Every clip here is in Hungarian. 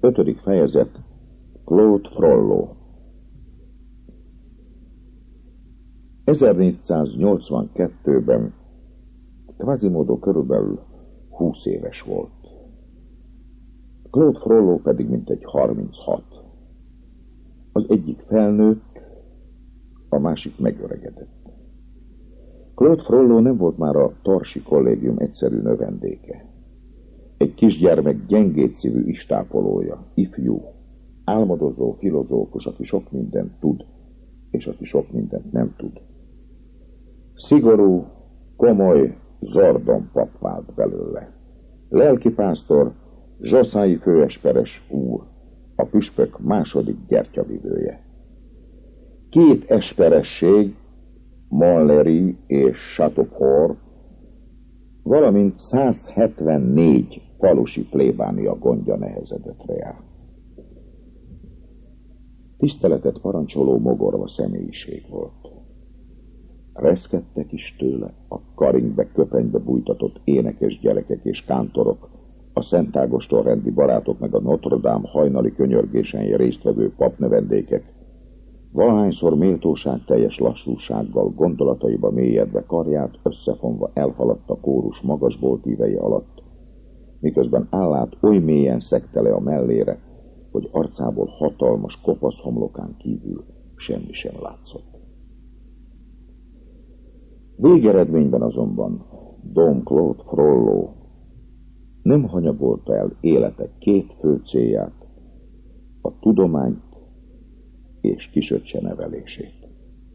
5. fejezet. Claude Frollo. 1482-ben Quasimodo körülbelül 20 éves volt. Claude Frollo pedig mintegy 36. Az egyik felnőtt, a másik megöregedett. Claude Frollo nem volt már a Tarsi kollégium egyszerű növendéke. Egy kisgyermek gyengétszívű istápolója, ifjú, álmodozó filozófus, aki sok mindent tud, és aki sok mindent nem tud. Szigorú, komoly Zordon pap vált belőle. Lelkipásztor, zsaszai főesperes úr, a püspök második gyertyavivője. 2 esperesség, Montlhéry és Chateauport, valamint 174 falusi plébánia gondja nehezedett rá. Tiszteletet parancsoló mogorva személyiség volt. Reszkedtek is tőle a karingbe, köpenybe bújtatott énekes gyerekek és kántorok, a Szent Ágoston rendi barátok, meg a Notre Dame hajnali könyörgésen résztvevő papnövendékek. Valahányszor méltóság teljes lassúsággal, gondolataiba mélyedve, karját összefonva elhaladt a kórus magasból tívei alatt, miközben állát oly mélyen szegte le a mellére, hogy arcából hatalmas kopasz homlokán kívül semmi sem látszott. Végeredményben azonban Dom Claude Frollo nem hanyagolta el élete 2 fő célját, a tudományt és kisöccse nevelését.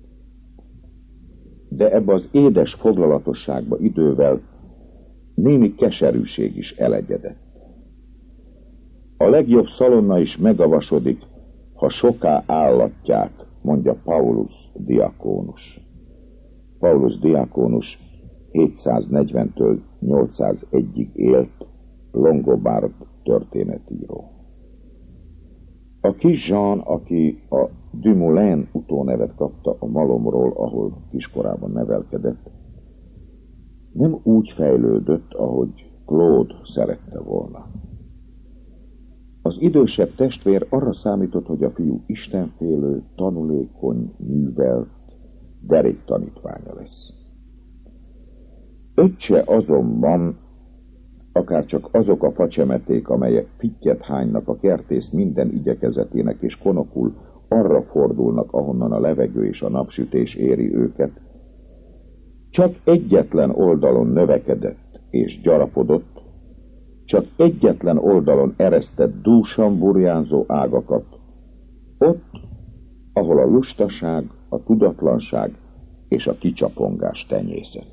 De ebbe az édes foglalatosságba idővel némi keserűség is elegyedett. A legjobb szalonna is megavasodik, ha soká állatják, mondja Paulus diakónus. Paulus diakónus 740-től 801-ig élt, Longobard történetíró. A kis Jean, aki a Dumoulin utónevet kapta a malomról, ahol kiskorában nevelkedett, nem úgy fejlődött, ahogy Claude szerette volna. Az idősebb testvér arra számított, hogy a fiú istenfélő, tanulékony, művelt, derék tanítványa lesz. Öccse azonban, akárcsak azok a facsemeték, amelyek fittyet hánynak a kertész minden igyekezetének, és konokul arra fordulnak, ahonnan a levegő és a napsütés éri őket, csak egyetlen oldalon növekedett és gyarapodott, csak egyetlen oldalon eresztett dúsan burjánzó ágakat, ott, ahol a lustaság, a tudatlanság és a kicsapongás tenyészett.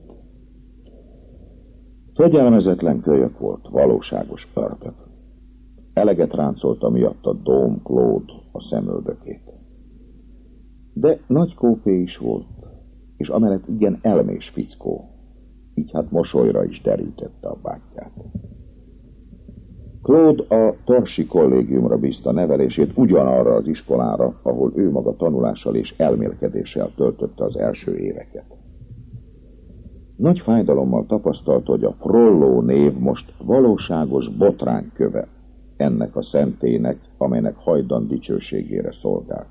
Fegyelmezetlen kölyök volt, valóságos ördög. Eleget ráncolta miatt a Dom Claude a szemöldökét. De nagy kópé is volt, és amellett igen elmés fickó, így hát mosolyra is derítette a bátyját. Claude a Tarsi kollégiumra bízta nevelését, ugyanarra az iskolára, ahol ő maga tanulással és elmélkedéssel töltötte az első éveket. Nagy fájdalommal tapasztalta, hogy a Frollo név most valóságos botrányköve ennek a szentélynek, amelynek hajdan dicsőségére szolgált.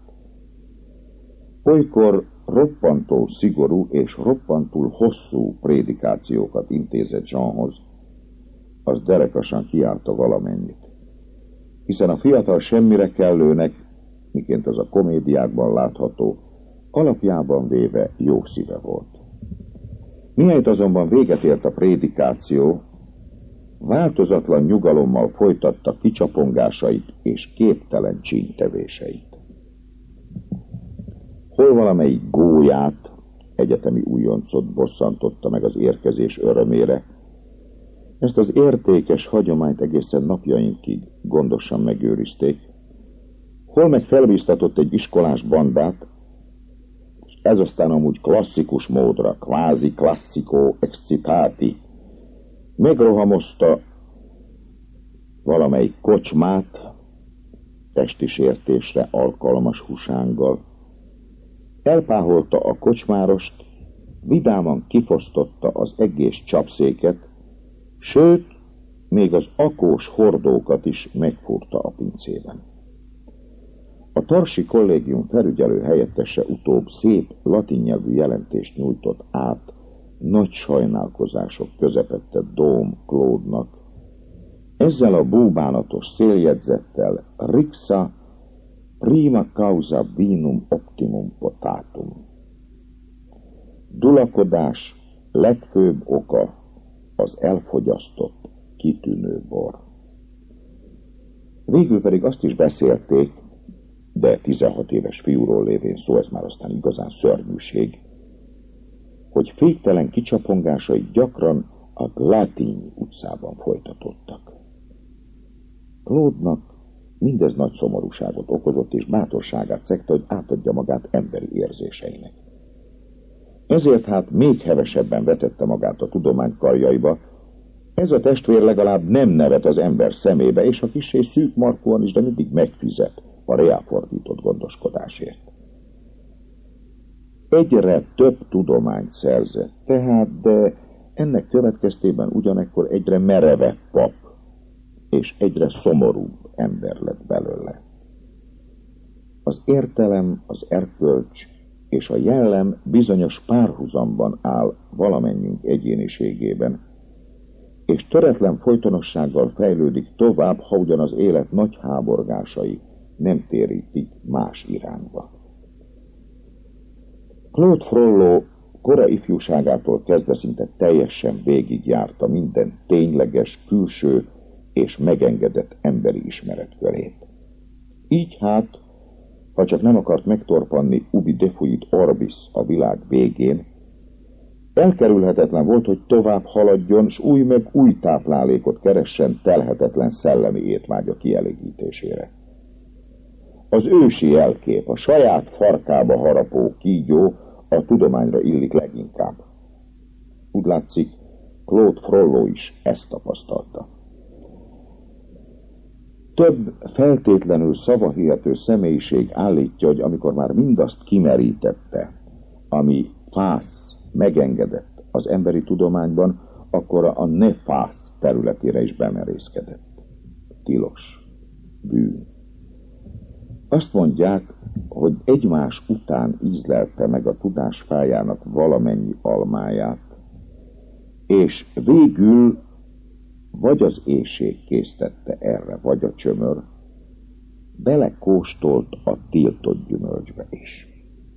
Olykor roppantó szigorú és roppantul hosszú prédikációkat intézett Jeanhoz, az derekasan kiállta valamennyit, hiszen a fiatal semmire kellőnek, miként az a komédiákban látható, alapjában véve jó szíve volt. Mihelyt azonban véget ért a prédikáció, változatlan nyugalommal folytatta kicsapongásait és képtelen csíntevéseit. Hol valamelyik gólyát, egyetemi újoncot bosszantotta meg az érkezés örömére. Ezt az értékes hagyományt egészen napjainkig gondosan megőrizték. Hol meg felbíztatott egy iskolás bandát, és ez aztán amúgy klasszikus módra, kvázi klasszikó excitati, megrohamozta valamelyik kocsmát testi sértésre alkalmas husánggal, elpáholta a kocsmárost, vidáman kifosztotta az egész csapszéket, sőt, még az akós hordókat is megfúrta a pincében. A tarsi kollégium felügyelő helyettese utóbb szép latin nyelvű jelentést nyújtott át nagy sajnálkozások közepette Dóm Claude-nak. Ezzel a búbánatos széljegyzettel rixa prima causa vinum optimum potatum. Dulakodás legfőbb oka az elfogyasztott kitűnő bor. Végül pedig azt is beszélték, de 16 éves fiúról lévén szó, ez már aztán igazán szörnyűség, hogy féktelen kicsapongásai gyakran a Glatiny utcában folytatódtak. Claude-nak mindez nagy szomorúságot okozott, és bátorságát szegte, hogy átadja magát emberi érzéseinek. Ezért hát még hevesebben vetette magát a tudomány karjaiba. Ez a testvér legalább nem nevet az ember szemébe, és a kissé szűk markúan is, de mindig megfizet a reáfordított gondoskodásért. Egyre több tudományt szerzett tehát, de ennek következtében ugyanekkor egyre merevebb pap, és egyre szomorúbb ember lett belőle. Az értelem, az erkölcs és a jellem bizonyos párhuzamban áll valamennyünk egyéniségében, és töretlen folytonossággal fejlődik tovább, ha ugyan az élet nagy háborgásai nem térítik más irányba. Claude Frollo kora ifjúságától kezdve szinte teljesen végigjárta minden tényleges, külső és megengedett emberi ismeretkörét. Így hát, ha csak nem akart megtorpanni ubi defuit orbis a világ végén, elkerülhetetlen volt, hogy tovább haladjon, s új meg új táplálékot keressen telhetetlen szellemi étvágya kielégítésére. Az ősi jelkép, a saját farkába harapó kígyó a tudományra illik leginkább. Úgy látszik, Claude Frollo is ezt tapasztalta. Több feltétlenül szavahihető személyiség állítja, hogy amikor már mindazt kimerítette, ami fász megengedett az emberi tudományban, akkor a nefász területére is bemerészkedett. Tilos, bűn. Azt mondják, hogy egymás után ízlelte meg a tudás fájának valamennyi almáját, és végül vagy az éhség késztette erre, vagy a csömör, belekóstolt a tiltott gyümölcsbe is.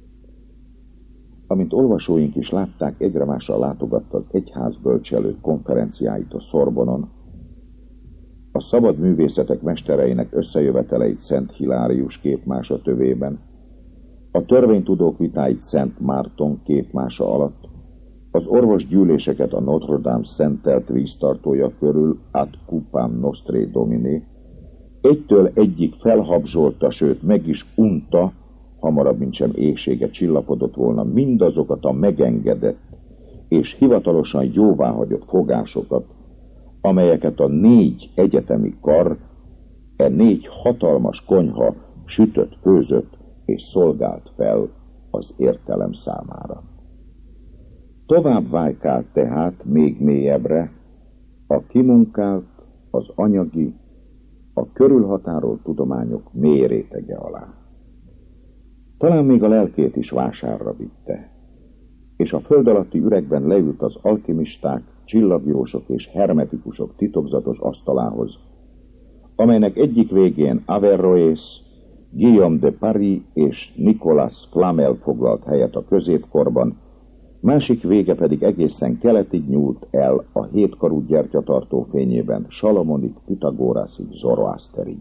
Amint olvasóink is látták, egyre másra látogatta az egyházbölcselők konferenciáit a Szorbonon, a szabad művészetek mestereinek összejöveteleit Szent Hilárius képmása tövében, a törvénytudók vitáit Szent Márton képmása alatt, az orvosgyűléseket a Notre Dame szentelt víztartója körül ad cupam nostre Domini, egytől egyik felhabzsolta, sőt meg is unta, hamarabb mintsem éhsége csillapodott volna mindazokat a megengedett és hivatalosan jóváhagyott fogásokat, amelyeket a 4 egyetemi kar, 4 hatalmas konyha sütött, főzött és szolgált fel az értelem számára. Tovább vájkált tehát még mélyebbre a kimunkált, az anyagi, a körülhatárolt tudományok mély rétege alá. Talán még a lelkét is vásárra vitte, és a föld alatti üregben leült az alkimisták, csillagjósok és hermetikusok titokzatos asztalához, amelynek egyik végén Averroes, Guillaume de Paris és Nicolas Flamel foglalt helyet a középkorban, másik vége pedig egészen keletig nyúlt el a 7 karú gyertyatartó fényében Salamonig, Pythagórasig, Zoroasterig.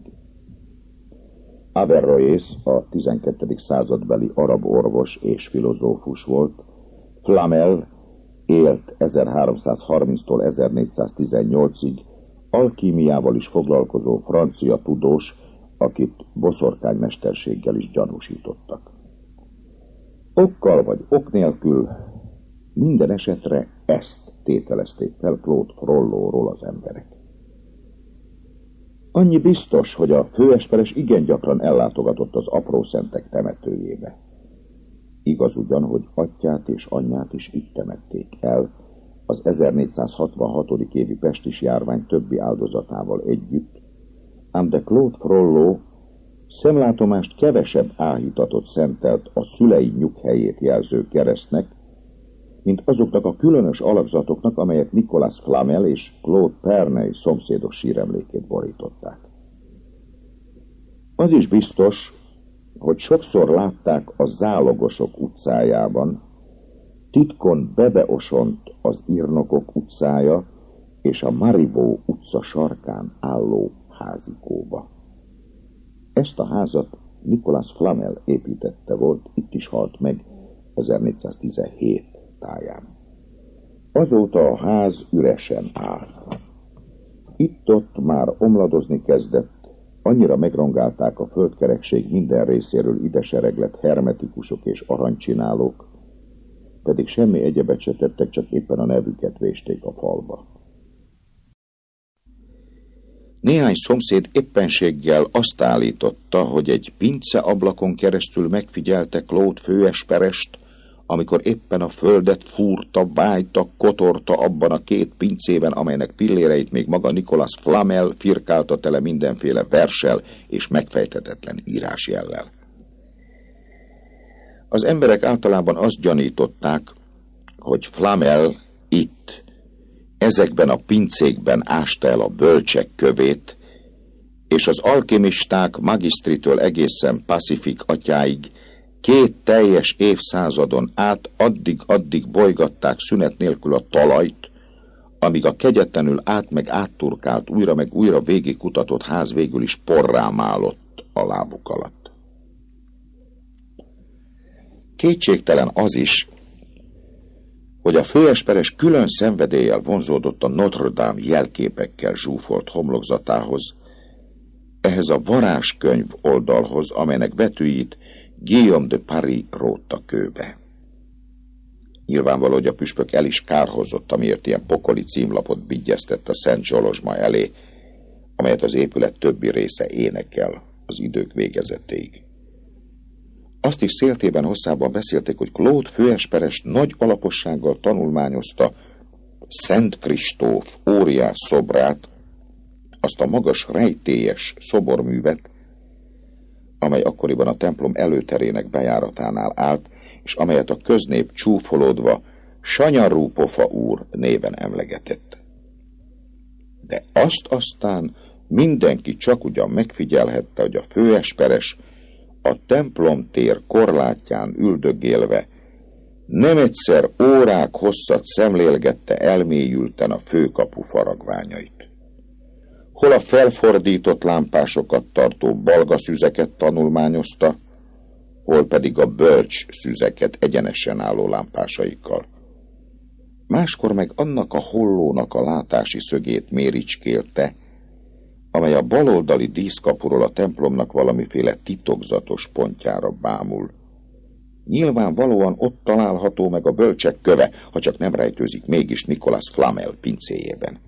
Averroes a 12. századbeli arab orvos és filozófus volt, Flamel élt 1330-tól 1418-ig, alkímiával is foglalkozó francia tudós, akit boszorkánymesterséggel is gyanúsítottak. Okkal vagy ok nélkül minden esetre ezt tételezték fel Claude Frollóról az emberek. Annyi biztos, hogy a főesperes igen gyakran ellátogatott az aprószentek temetőjébe. Igaz ugyan, hogy atyját és anyját is itt temették el, az 1466. évi pestis járvány többi áldozatával együtt, ám de Claude Frollo szemlátomást kevesebb áhítatot szentelt a szülei nyughelyét jelző keresztnek, mint azoknak a különös alakzatoknak, amelyek Nicolas Flamel és Claude Perney szomszédos síremlékét borították. Az is biztos, hogy sokszor látták a Zálogosok utcájában, titkon bebeosont az Írnokok utcája és a Marivaux utca sarkán álló házikóba. Ezt a házat Nicolas Flamel építette volt, itt is halt meg 1417 táján. Azóta a ház üresen áll. Itt-ott már omladozni kezdett, annyira megrongálták a földkerekség minden részéről ide sereglett hermetikusok és aranycsinálók, pedig semmi egyebet se tettek, csak éppen a nevüket vésték a falba. Néhány szomszéd éppenséggel azt állította, hogy egy pince ablakon keresztül megfigyelte Claude főesperest, amikor éppen a földet fúrta, vájta, kotorta abban a két pincében, amelynek pilléreit még maga Nicolas Flamel firkálta tele mindenféle verssel és megfejthetetlen írásjellel. Az emberek általában azt gyanították, hogy Flamel itt, ezekben a pincékben ásta el a bölcsek kövét, és az alkimisták Magistritől egészen Pacific atyáig 2 teljes évszázadon át addig bolygatták szünet nélkül a talajt, amíg a kegyetlenül meg átturkált, újra meg újra végig kutatott ház végül is porrá málott a lábuk alatt. Kétségtelen az is, hogy a főesperes külön szenvedéllyel vonzódott a Notre Dame jelképekkel zsúfolt homlokzatához, ehhez a varázskönyv oldalhoz, amelynek betűit Guillaume de Paris rótta kőbe. Nyilvánvaló, hogy a püspök el is kárhozott, amiért ilyen pokoli címlapot bigyeztett a Szent Zsolozsma elé, amelyet az épület többi része énekel az idők végezetéig. Azt is széltében hosszában beszélték, hogy Claude főesperes nagy alapossággal tanulmányozta Szent Kristóf óriás szobrát, azt a magas rejtélyes szoborművet, amely akkoriban a templom előterének bejáratánál állt, és amelyet a köznép csúfolódva Sanyarú Pofa úr néven emlegetett. De azt aztán mindenki csak ugyan megfigyelhette, hogy a főesperes a templomtér korlátján üldögélve nem egyszer órák hosszat szemlélgette elmélyülten a főkapu faragványait. Hol a felfordított lámpásokat tartó balga szüzeket tanulmányozta, hol pedig a bölcs szüzeket egyenesen álló lámpásaikkal. Máskor meg annak a hollónak a látási szögét méricskélte, amely a baloldali díszkapuról a templomnak valamiféle titokzatos pontjára bámul. Nyilvánvalóan ott található meg a bölcsek köve, ha csak nem rejtőzik mégis Nicolas Flamel pincéjében.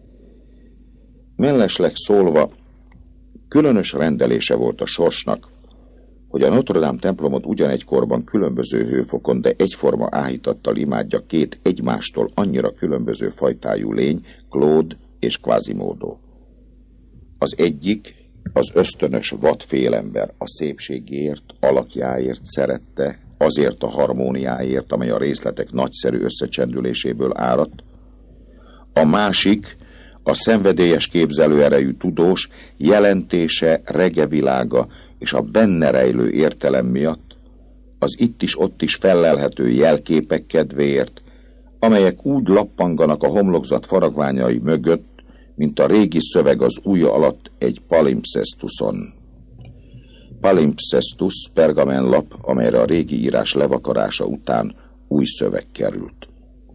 Mellesleg szólva, különös rendelése volt a sorsnak, hogy a Notre Dame templomot ugyanegykorban különböző hőfokon, de egyforma áhítattal imádja 2 egymástól annyira különböző fajtájú lény, Claude és Quasimodo. Az egyik, az ösztönös vadfélember a szépségért, alakjáért szerette, azért a harmóniáért, amely a részletek nagyszerű összecsendüléséből áradt. A másik, a szenvedélyes képzelőerejű tudós, jelentése, regevilága és a benne rejlő értelem miatt, az itt is ott is fellelhető jelképek kedvéért, amelyek úgy lappanganak a homlokzat faragványai mögött, mint a régi szöveg az ujja alatt egy palimpsesztuson. Palimpsestus pergamenlap, amelyre a régi írás levakarása után új szöveg került.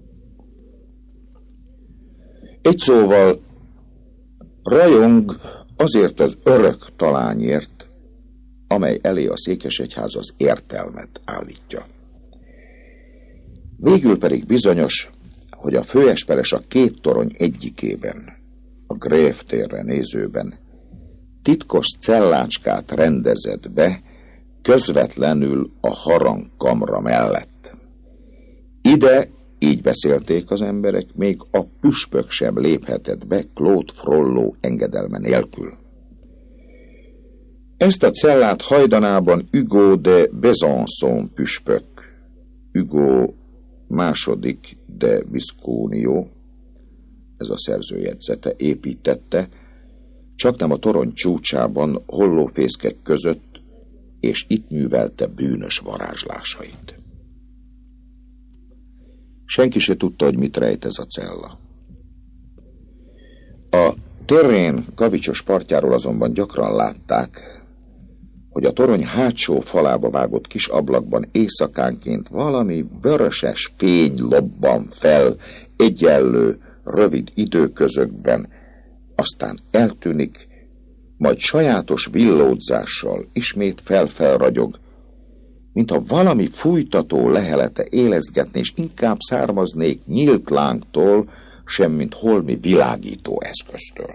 Egy szóval rajong azért az örök talányért, amely elé a székesegyház az értelmet állítja. Végül pedig bizonyos, hogy a főesperes a 2 torony egyikében, a Grève térre nézőben titkos cellácskát rendezett be közvetlenül a harangkamra mellett. Ide így beszélték az emberek, még a püspök sem léphetett be Claude Frollo engedelme nélkül. Ezt a cellát hajdanában Hugo de Besançon püspök, Hugo második de Visconio, ez a szerzőjegyzete, építette, csaknem a torony csúcsában, hollófészkek között, és itt művelte bűnös varázslásait. Senki se tudta, hogy mit rejt ez a cella. A Terrén kavicsos partjáról azonban gyakran látták, hogy a torony hátsó falába vágott kis ablakban éjszakánként valami vöröses fény lobban fel egyenlő, rövid időközökben, aztán eltűnik, majd sajátos villódzással ismét felragyog, mintha valami fújtató lehelete élezgetné, és inkább származnék nyílt lángtól, semmint holmi világító eszköztől.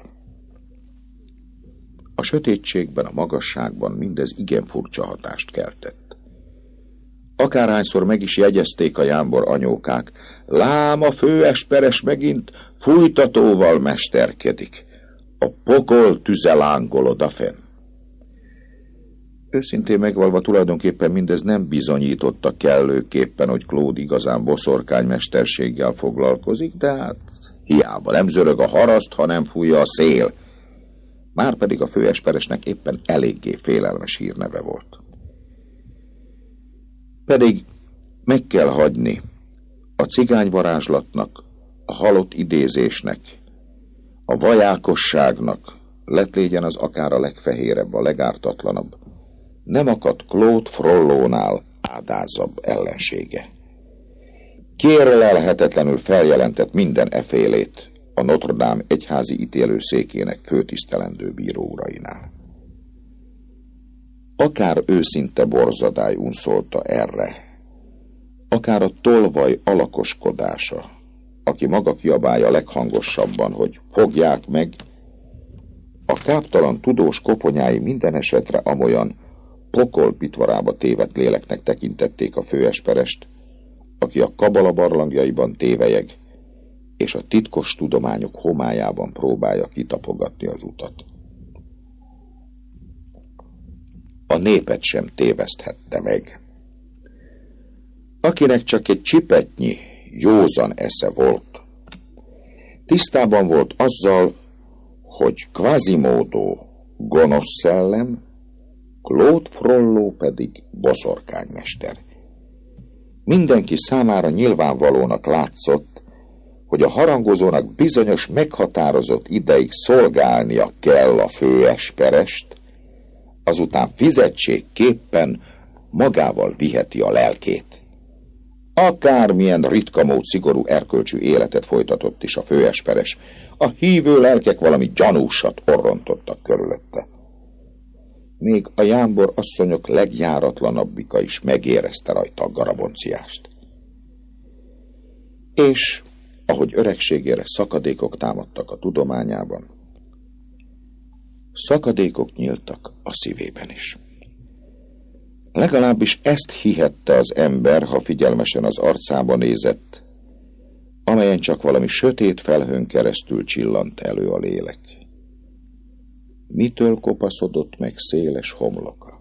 A sötétségben, a magasságban mindez igen furcsa hatást keltett. Akárhányszor meg is jegyezték a jámbor anyókák, lám a főesperes megint fújtatóval mesterkedik. A pokol tüze lángol odafenn. Őszintén megvalva tulajdonképpen mindez nem bizonyította kellőképpen, hogy Claude igazán boszorkánymesterséggel foglalkozik, de hát hiába nem zörög a haraszt, ha nem fújja a szél. Márpedig a főesperesnek éppen eléggé félelmes hírneve volt. Pedig meg kell hagyni a cigányvarázslatnak, a halott idézésnek, a vajákosságnak, lett légyen az akár a legfehérebb, a legártatlanabb, nem akadt Claude Frollónál ádázabb ellensége. Kérlelhetetlenül feljelentett minden efélét a Notre Dame egyházi ítélőszékének főtisztelendő bíróurainál. Akár őszinte borzadály unszolta erre, akár a tolvaj alakoskodása, aki maga kiabálja leghangosabban, hogy fogják meg, a káptalan tudós koponyái minden esetre amolyan pokolpitvarába tévedt léleknek tekintették a főesperest, aki a kabala barlangjaiban tévelyeg, és a titkos tudományok homályában próbálja kitapogatni az utat. A népet sem téveszthette meg. Akinek csak egy csipetnyi józan esze volt, tisztában volt azzal, hogy Quasimodo gonosz szellem, Claude Frollo pedig boszorkánymester. Mindenki számára nyilvánvalónak látszott, hogy a harangozónak bizonyos meghatározott ideig szolgálnia kell a főesperest, azután fizetségképpen magával viheti a lelkét. Akármilyen ritka mód szigorú erkölcsű életet folytatott is a főesperes, a hívő lelkek valami gyanúsat orrontottak körülötte. Még a jámbor asszonyok legjáratlanabbika is megérezte rajta a garabonciást. És ahogy öregségére szakadékok támadtak a tudományában, szakadékok nyíltak a szívében is. Legalábbis ezt hihette az ember, ha figyelmesen az arcába nézett, amelyen csak valami sötét felhőn keresztül csillant elő a lélek. Mitől kopaszodott meg széles homloka?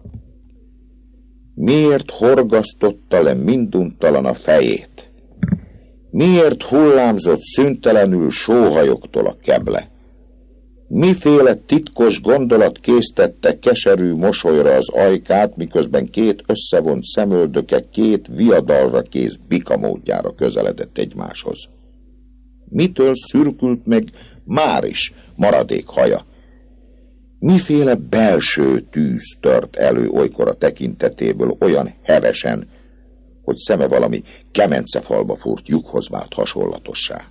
Miért horgasztotta le minduntalan a fejét? Miért hullámzott szüntelenül sóhajoktól a keble? Miféle titkos gondolat késztette keserű mosolyra az ajkát, miközben két összevont szemöldöke két viadalra kész bika módjára közeledett egymáshoz? Mitől szürkült meg már is maradék haja? Miféle belső tűz tört elő olykor a tekintetéből olyan hevesen, hogy szeme valami kemencefalba fúrt lyukhoz vált hasonlatossá?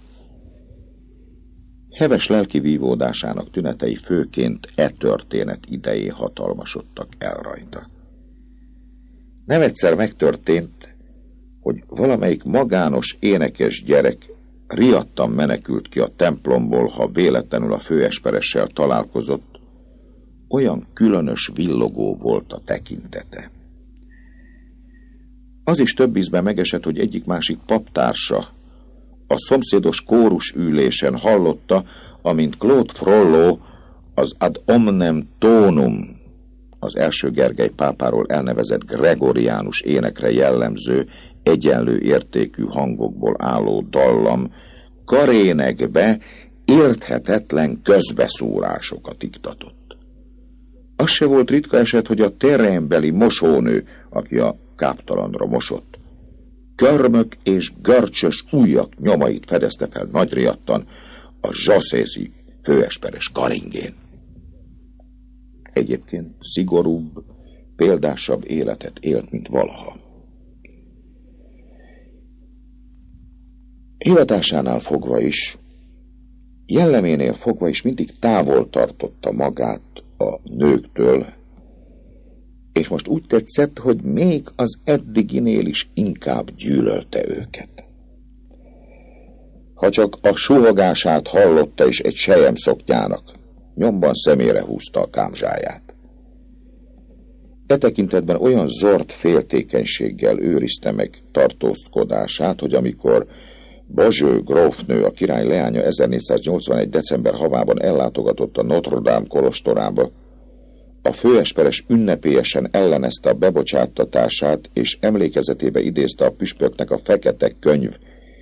Heves lelki vívódásának tünetei főként történet idején hatalmasodtak el rajta. Nem egyszer megtörtént, hogy valamelyik magános énekes gyerek riadtan menekült ki a templomból, ha véletlenül a főesperessel találkozott, olyan különös villogó volt a tekintete. Az is több ízben megesett, hogy egyik-másik paptársa a szomszédos kórusülésen hallotta, amint Claude Frollo az Ad Omnem Tonum, az első Gergely pápáról elnevezett gregoriánus énekre jellemző, egyenlő értékű hangokból álló dallam karénekbe érthetetlen közbeszórásokat iktatott. Az se volt ritka eset, hogy a terembeli mosónő, aki a káptalanra mosott, körmök és görcsös ujjak nyomait fedezte fel nagy riadtan a zsaszészi főesperes karingén. Egyébként szigorúbb, példásabb életet élt, mint valaha. Hivatásánál fogva is, jelleménél fogva is mindig távol tartotta magát a nőktől, és most úgy tetszett, hogy még az eddiginél is inkább gyűlölte őket. Ha csak a suhogását hallotta is egy selyemszoknyának, nyomban szemére húzta a kámzsáját. E tekintetben olyan zord féltékenységgel őrizte meg tartózkodását, hogy amikor Bazső grófnő, a király leánya 1481. december havában ellátogatott a Notre Dame kolostorába, a főesperes ünnepélyesen ellenezte a bebocsáttatását, és emlékezetébe idézte a püspöknek a Fekete Könyv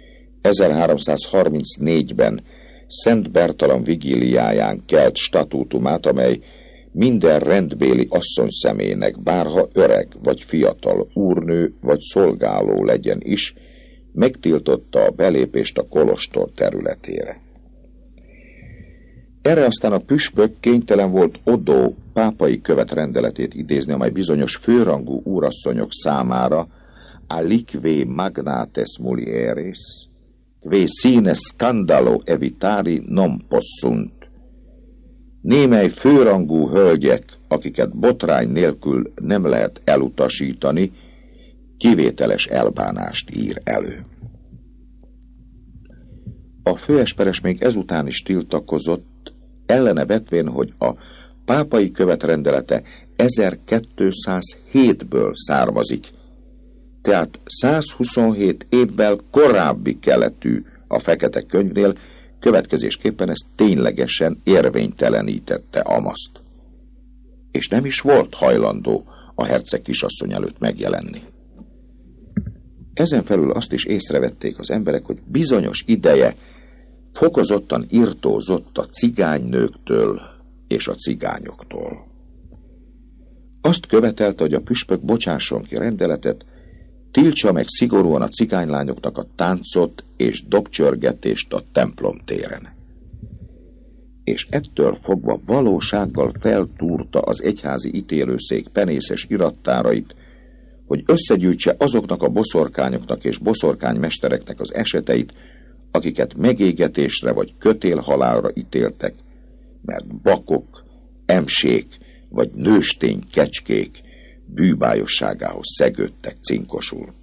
1334-ben Szent Bertalan vigíliáján kelt statútumát, amely minden rendbéli asszony személynek, bárha öreg vagy fiatal, úrnő vagy szolgáló legyen is, megtiltotta a belépést a kolostor területére. Erre aztán a püspök kénytelen volt Odo pápai követrendeletét idézni, amely bizonyos főrangú úrasszonyok számára alique magnates mulieres, que sine scandalo evitari non possunt. Némely főrangú hölgyek, akiket botrány nélkül nem lehet elutasítani, kivételes elbánást ír elő. A főesperes még ezután is tiltakozott, ellene vetvén, hogy a pápai követrendelete 1207-ből származik, tehát 127 évvel korábbi keletű a Fekete Könyvnél, következésképpen ez ténylegesen érvénytelenítette Amaszt. És nem is volt hajlandó a herceg kisasszony előtt megjelenni. Ezen felül azt is észrevették az emberek, hogy bizonyos ideje fokozottan irtózott a cigánynőktől és a cigányoktól. Azt követelte, hogy a püspök bocsásson ki rendeletet, tiltsa meg szigorúan a cigánylányoknak a táncot és dobcsörgetést a templom téren. És ettől fogva valósággal feltúrta az egyházi ítélőszék penészes irattárait, hogy összegyűjtse azoknak a boszorkányoknak és boszorkánymestereknek az eseteit, akiket megégetésre vagy kötélhalálra ítéltek, mert bakok, emsék vagy nőstény kecskék bűbájosságához szegődtek cinkosul.